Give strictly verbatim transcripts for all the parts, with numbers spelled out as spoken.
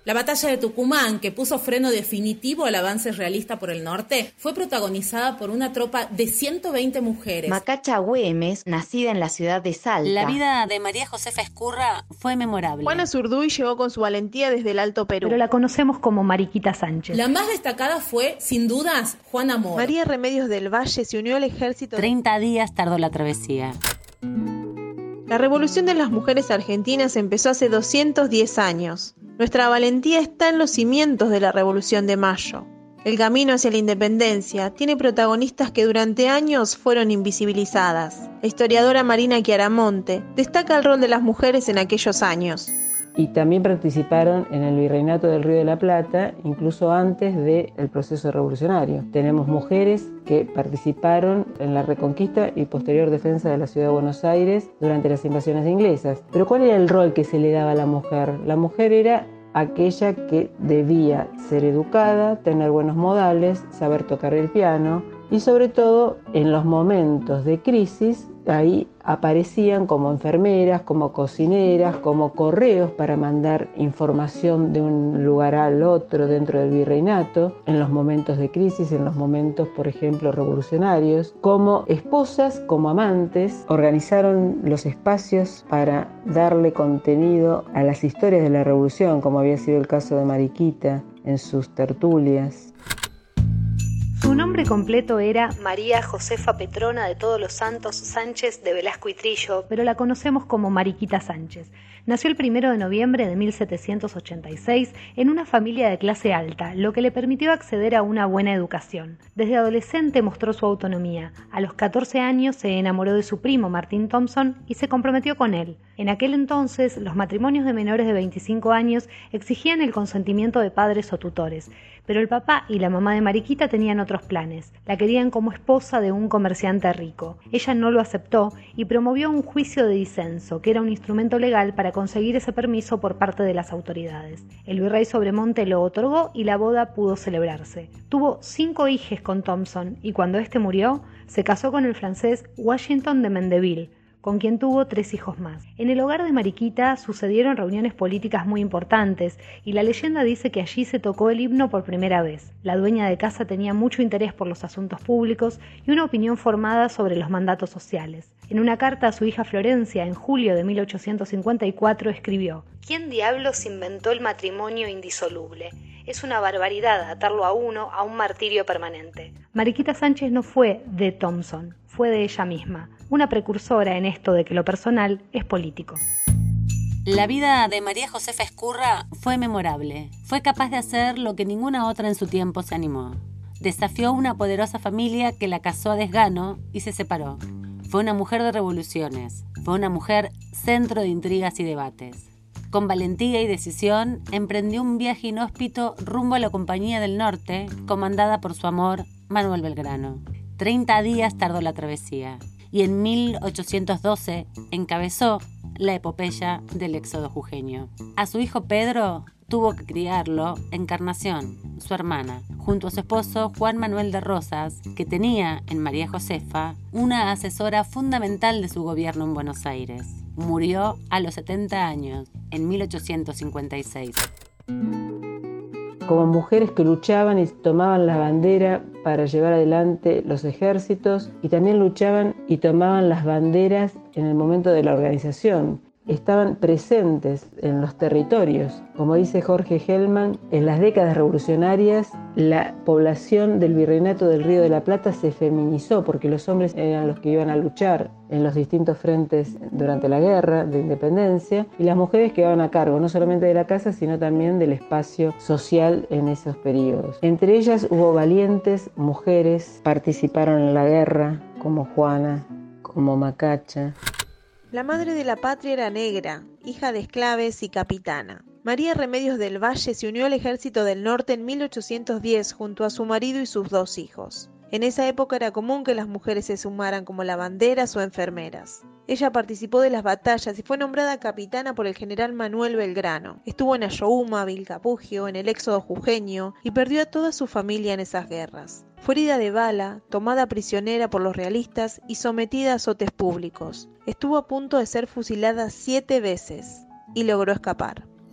La batalla de Tucumán, que puso freno definitivo al avance realista por el norte, fue protagonizada por una tropa de ciento veinte mujeres. Macacha Güemes, nacida en la ciudad de Salta. La vida de María Josefa Ezcurra fue memorable. Juana Zurduy llegó con su valentía desde el Alto Perú, pero la conocemos como Mariquita Sánchez. La más destacada fue, sin dudas, Juana Moro. María Remedios del Valle se unió al ejército. treinta días tardó la travesía. La revolución de las mujeres argentinas empezó hace doscientos diez años. Nuestra valentía está en los cimientos de la Revolución de Mayo. El camino hacia la independencia tiene protagonistas que durante años fueron invisibilizadas. La historiadora Marina Chiaramonte destaca el rol de las mujeres en aquellos años. Y también participaron en el Virreinato del Río de la Plata, incluso antes del proceso revolucionario. Tenemos mujeres que participaron en la reconquista y posterior defensa de la ciudad de Buenos Aires durante las invasiones inglesas. Pero ¿cuál era el rol que se le daba a la mujer? La mujer era aquella que debía ser educada, tener buenos modales, saber tocar el piano y sobre todo en los momentos de crisis ahí aparecían como enfermeras, como cocineras, como correos para mandar información de un lugar al otro dentro del virreinato, en los momentos de crisis, en los momentos, por ejemplo, revolucionarios, como esposas, como amantes, organizaron los espacios para darle contenido a las historias de la revolución, como había sido el caso de Mariquita en sus tertulias. Su nombre completo era María Josefa Petrona de Todos los Santos Sánchez de Velasco y Trillo, pero la conocemos como Mariquita Sánchez. Nació el primero de noviembre de mil setecientos ochenta y seis en una familia de clase alta, lo que le permitió acceder a una buena educación. Desde adolescente mostró su autonomía. A los catorce años se enamoró de su primo Martín Thompson y se comprometió con él. En aquel entonces, los matrimonios de menores de veinticinco años exigían el consentimiento de padres o tutores, pero el papá y la mamá de Mariquita tenían otros planes. La querían como esposa de un comerciante rico. Ella no lo aceptó y promovió un juicio de disenso, que era un instrumento legal para conseguir ese permiso por parte de las autoridades. El virrey Sobremonte lo otorgó y la boda pudo celebrarse. Tuvo cinco hijos con Thompson y cuando este murió, se casó con el francés Washington de Mendeville, con quien tuvo tres hijos más. En el hogar de Mariquita sucedieron reuniones políticas muy importantes y la leyenda dice que allí se tocó el himno por primera vez. La dueña de casa tenía mucho interés por los asuntos públicos y una opinión formada sobre los mandatos sociales. En una carta a su hija Florencia en julio de mil ochocientos cincuenta y cuatro escribió: ¿Quién diablos inventó el matrimonio indisoluble? Es una barbaridad atarlo a uno a un martirio permanente. Mariquita Sánchez no fue de Thompson, fue de ella misma, una precursora en esto de que lo personal es político. La vida de María Josefa Ezcurra fue memorable. Fue capaz de hacer lo que ninguna otra en su tiempo se animó. Desafió una poderosa familia que la casó a desgano y se separó. Fue una mujer de revoluciones. Fue una mujer centro de intrigas y debates. Con valentía y decisión, emprendió un viaje inhóspito rumbo a la Compañía del Norte, comandada por su amor, Manuel Belgrano. Treinta días tardó la travesía y en mil ochocientos doce encabezó la epopeya del éxodo jujeño. A su hijo Pedro tuvo que criarlo Encarnación, su hermana, junto a su esposo Juan Manuel de Rosas, que tenía en María Josefa una asesora fundamental de su gobierno en Buenos Aires. Murió a los setenta años, en mil ochocientos cincuenta y seis. Como mujeres que luchaban y tomaban la bandera para llevar adelante los ejércitos y también luchaban y tomaban las banderas en el momento de la organización. Estaban presentes en los territorios. Como dice Jorge Hellman, en las décadas revolucionarias la población del Virreinato del Río de la Plata se feminizó porque los hombres eran los que iban a luchar en los distintos frentes durante la guerra de independencia y las mujeres quedaban a cargo no solamente de la casa sino también del espacio social en esos periodos. Entre ellas hubo valientes mujeres, participaron en la guerra como Juana, como Macacha. La madre de la patria era negra, hija de esclaves y capitana. María Remedios del Valle se unió al ejército del norte en mil ochocientos diez junto a su marido y sus dos hijos. En esa época era común que las mujeres se sumaran como lavanderas o enfermeras. Ella participó de las batallas y fue nombrada capitana por el general Manuel Belgrano. Estuvo en Ayohuma, Vilcapugio, en el éxodo jujeño y perdió a toda su familia en esas guerras. Fue herida de bala, tomada prisionera por los realistas y sometida a azotes públicos. Estuvo a punto de ser fusilada siete veces y logró escapar.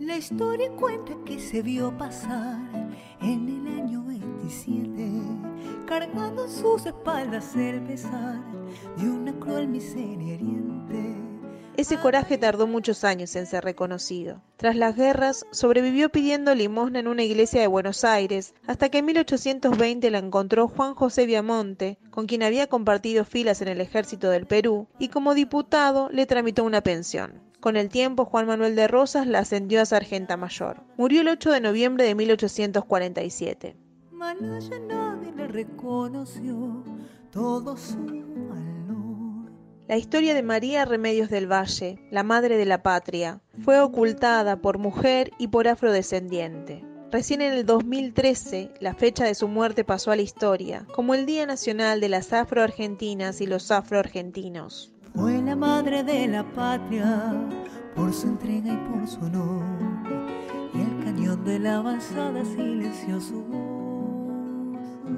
La historia cuenta que se vio pasar en el año veintisiete, cargando en sus espaldas el pesar de una cruel miseria hiriente. Ese coraje tardó muchos años en ser reconocido. Tras las guerras, sobrevivió pidiendo limosna en una iglesia de Buenos Aires, hasta que en mil ochocientos veinte la encontró Juan José Viamonte, con quien había compartido filas en el ejército del Perú, y como diputado le tramitó una pensión. Con el tiempo, Juan Manuel de Rosas la ascendió a sargenta mayor. Murió el ocho de noviembre de mil ochocientos cuarenta y siete. Malaya nadie le reconoció todo su valor. La historia de María Remedios del Valle, la madre de la patria, fue ocultada por mujer y por afrodescendiente. Recién en el dos mil trece, la fecha de su muerte pasó a la historia, como el Día Nacional de las Afroargentinas y los Afroargentinos. Fue la madre de la patria, por su entrega y por su honor, y el cañón de la avanzada silenció su voz.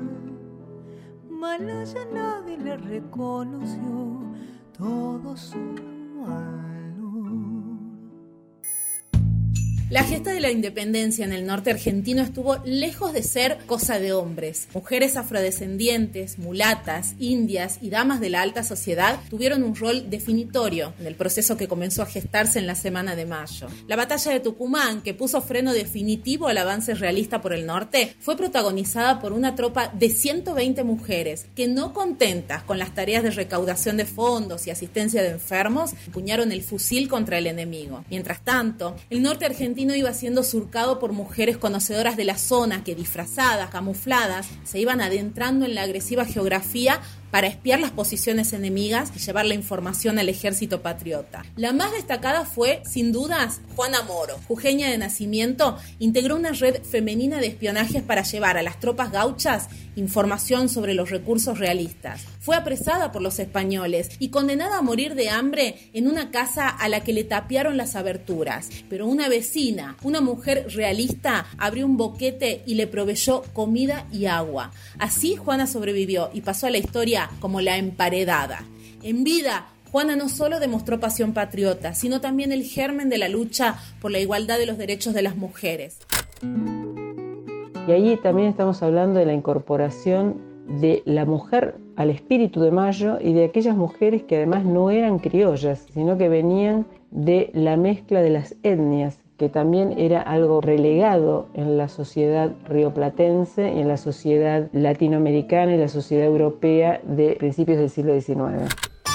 Malaya nadie le reconoció todo su valor. La gesta de la independencia en el norte argentino estuvo lejos de ser cosa de hombres. Mujeres afrodescendientes, mulatas, indias y damas de la alta sociedad tuvieron un rol definitorio en el proceso que comenzó a gestarse en la Semana de Mayo. La batalla de Tucumán, que puso freno definitivo al avance realista por el norte, fue protagonizada por una tropa de ciento veinte mujeres que, no contentas con las tareas de recaudación de fondos y asistencia de enfermos, empuñaron el fusil contra el enemigo. Mientras tanto, el norte argentino iba siendo surcado por mujeres conocedoras de la zona que, disfrazadas, camufladas, se iban adentrando en la agresiva geografía para espiar las posiciones enemigas y llevar la información al ejército patriota. La más destacada fue, sin dudas, Juana Moro. Jujeña de nacimiento, integró una red femenina de espionajes para llevar a las tropas gauchas información sobre los recursos realistas. Fue apresada por los españoles y condenada a morir de hambre en una casa a la que le tapiaron las aberturas. Pero una vecina, una mujer realista, abrió un boquete y le proveyó comida y agua. Así Juana sobrevivió y pasó a la historia como la emparedada. En vida, Juana no solo demostró pasión patriota, sino también el germen de la lucha por la igualdad de los derechos de las mujeres. Y ahí también estamos hablando de la incorporación de la mujer al espíritu de Mayo y de aquellas mujeres que además no eran criollas, sino que venían de la mezcla de las etnias, que también era algo relegado en la sociedad rioplatense y en la sociedad latinoamericana y la sociedad europea de principios del siglo diecinueve.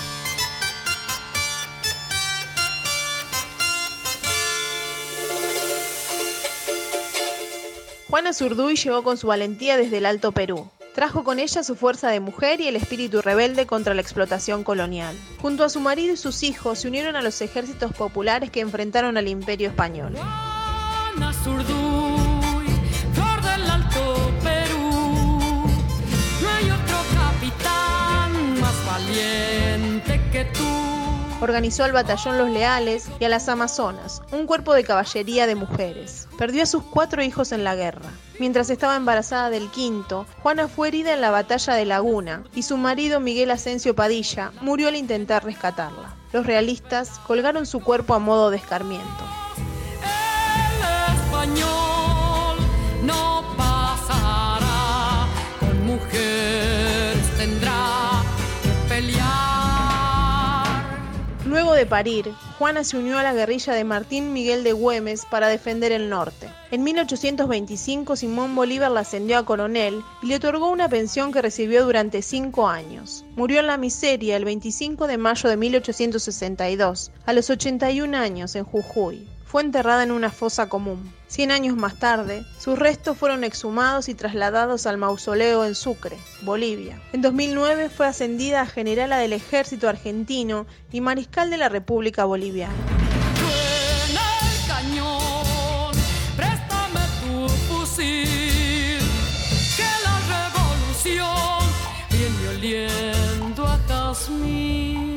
Juana Zurduy llegó con su valentía desde el Alto Perú. Trajo con ella su fuerza de mujer y el espíritu rebelde contra la explotación colonial. Junto a su marido y sus hijos se unieron a los ejércitos populares que enfrentaron al Imperio Español. Juana Zurduy, flor del Alto Perú, no hay otro capitán más valiente que tú. Organizó al batallón Los Leales y a las Amazonas, un cuerpo de caballería de mujeres. Perdió a sus cuatro hijos en la guerra. Mientras estaba embarazada del quinto, Juana fue herida en la batalla de Laguna y su marido Miguel Asensio Padilla murió al intentar rescatarla. Los realistas colgaron su cuerpo a modo de escarmiento. El español no pasará, con mujeres tendrá que pelear. Luego de parir, Juana se unió a la guerrilla de Martín Miguel de Güemes para defender el norte. En mil ochocientos veinticinco, Simón Bolívar la ascendió a coronel y le otorgó una pensión que recibió durante cinco años. Murió en la miseria el veinticinco de mayo de mil ochocientos sesenta y dos, a los ochenta y un años, en Jujuy. Fue enterrada en una fosa común. Cien años más tarde, sus restos fueron exhumados y trasladados al mausoleo en Sucre, Bolivia. En dos mil nueve fue ascendida a generala del ejército argentino y mariscal de la República Boliviana. Suena el cañón, préstame tu fusil, que la revolución viene oliendo a Kashmir.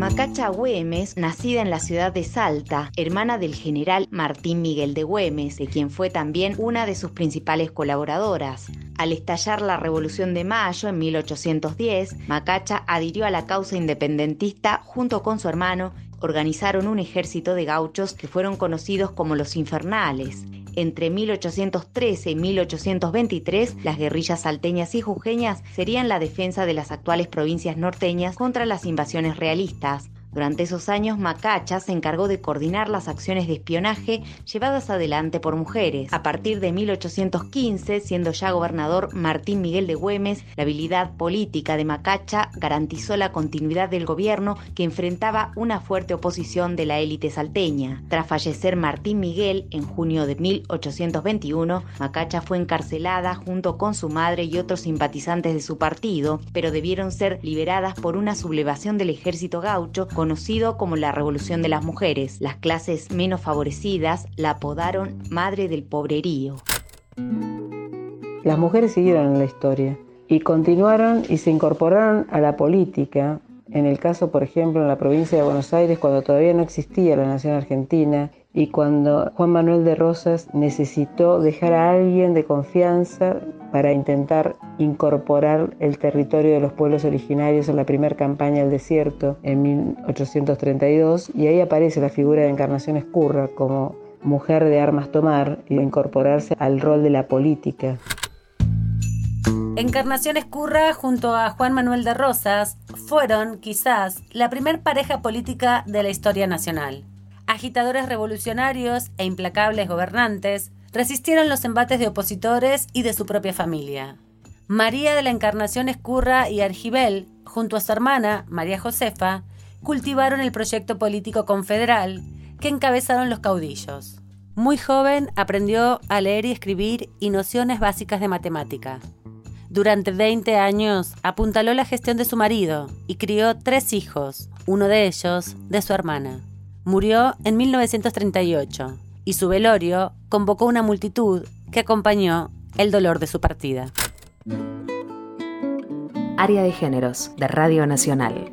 Macacha Güemes, nacida en la ciudad de Salta, hermana del general Martín Miguel de Güemes, de quien fue también una de sus principales colaboradoras. Al estallar la Revolución de Mayo en mil ochocientos diez, Macacha adhirió a la causa independentista junto con su hermano. Organizaron un ejército de gauchos que fueron conocidos como los Infernales. Entre mil ochocientos trece y mil ochocientos veintitrés, las guerrillas salteñas y jujeñas serían la defensa de las actuales provincias norteñas contra las invasiones realistas. Durante esos años, Macacha se encargó de coordinar las acciones de espionaje llevadas adelante por mujeres. A partir de mil ochocientos quince, siendo ya gobernador Martín Miguel de Güemes, la habilidad política de Macacha garantizó la continuidad del gobierno que enfrentaba una fuerte oposición de la élite salteña. Tras fallecer Martín Miguel en junio de mil ochocientos veintiuno, Macacha fue encarcelada junto con su madre y otros simpatizantes de su partido, pero debieron ser liberadas por una sublevación del ejército gaucho conocido como la Revolución de las Mujeres. Las clases menos favorecidas la apodaron Madre del Pobrerío. Las mujeres siguieron en la historia y continuaron y se incorporaron a la política. En el caso, por ejemplo, en la provincia de Buenos Aires, cuando todavía no existía la nación argentina y cuando Juan Manuel de Rosas necesitó dejar a alguien de confianza para intentar incorporar el territorio de los pueblos originarios en la primera campaña del desierto en mil ochocientos treinta y dos, y ahí aparece la figura de Encarnación Ezcurra como mujer de armas tomar y incorporarse al rol de la política. Encarnación Ezcurra junto a Juan Manuel de Rosas fueron, quizás, la primer pareja política de la historia nacional. Agitadores revolucionarios e implacables gobernantes resistieron los embates de opositores y de su propia familia. María de la Encarnación Ezcurra y Argibel, junto a su hermana, María Josefa, cultivaron el proyecto político confederal que encabezaron los caudillos. Muy joven aprendió a leer y escribir y nociones básicas de matemática. Durante veinte años apuntaló la gestión de su marido y crió tres hijos, uno de ellos de su hermana. Murió en mil novecientos treinta y ocho y su velorio convocó una multitud que acompañó el dolor de su partida. Área de Géneros de Radio Nacional.